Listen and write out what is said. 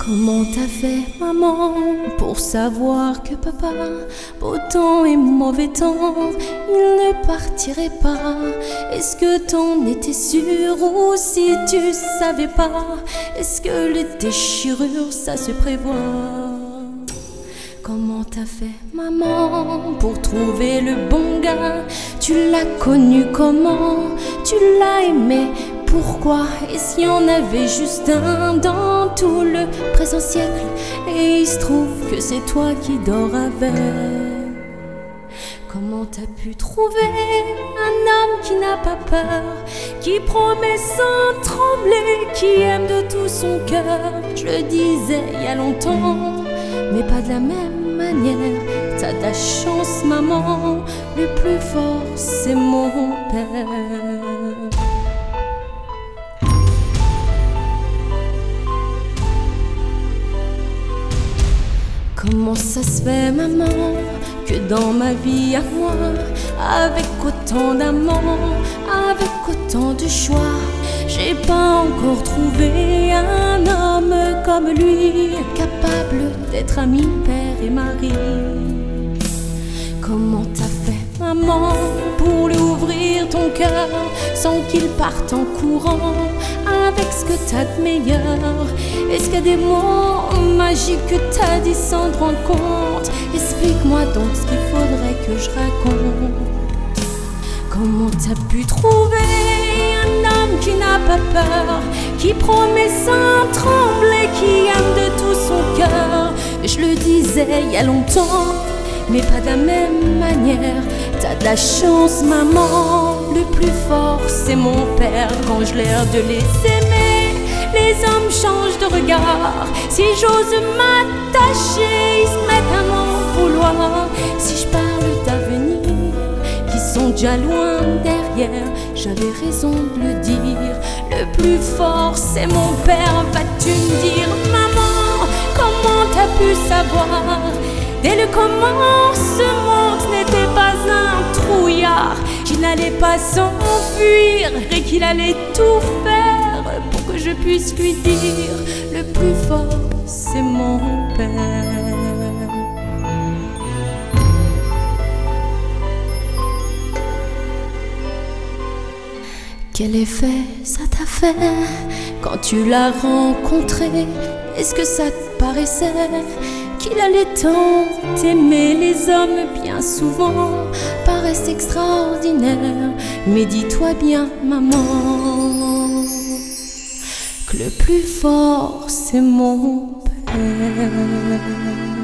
Comment t'as fait, maman, pour savoir que papa, beau temps et mauvais temps, il ne partirait pas? Est-ce que t'en étais sûre ou si tu savais pas? Est-ce que les déchirures, ça se prévoit? Comment t'as fait, maman, pour trouver le bon gars? Tu l'as connu comment? Tu l'as aimé pourquoi? Et s'il y en avait juste un dans tout le présent siècle? Et il se trouve que c'est toi qui dors avec. Comment t'as pu trouver un homme qui n'a pas peur, qui promet sans trembler, qui aime de tout son cœur? Je le disais il y a longtemps, mais pas de la même manière. T'as de la chance, maman, le plus fort c'est mon père. Comment ça se fait, maman, que dans ma vie à moi, avec autant d'amants, avec autant de choix, j'ai pas encore trouvé un homme comme lui, capable d'être ami, père et mari? Comment t'as fait, maman, pour lui ouvrir ton cœur sans qu'il parte en courant avec ce que t'as de meilleur? Est-ce qu'il y a des mots magiques que t'as dit sans te rendre compte? Explique-moi donc ce qu'il faudrait que je raconte. Comment t'as pu trouver un homme qui n'a pas peur, qui promet sans trembler, qui aime de tout son cœur? Je le disais il y a longtemps, mais pas de la même manière. T'as de la chance, maman, le plus fort c'est mon père. Quand je l'air de les aimer, les hommes changent de regard. Si j'ose m'attacher, ils se mettent à m'en vouloir. Si je parle d'avenir, qui sont déjà loin derrière, j'avais raison de le dire. Le plus fort c'est mon père. Vas-tu me dire, maman, comment t'as pu savoir? Dès le commencement, ce n'était pas un trouillard, qu'il n'allait pas s'enfuir et qu'il allait tout faire pour que je puisse lui dire: le plus fort, c'est mon père. Quel effet ça t'a fait quand tu l'as rencontré? Est-ce que ça te paraissait qu'il allait tant t'aimer? Les hommes bien souvent paraissent extraordinaires, mais dis-toi bien, maman, que le plus fort c'est mon père.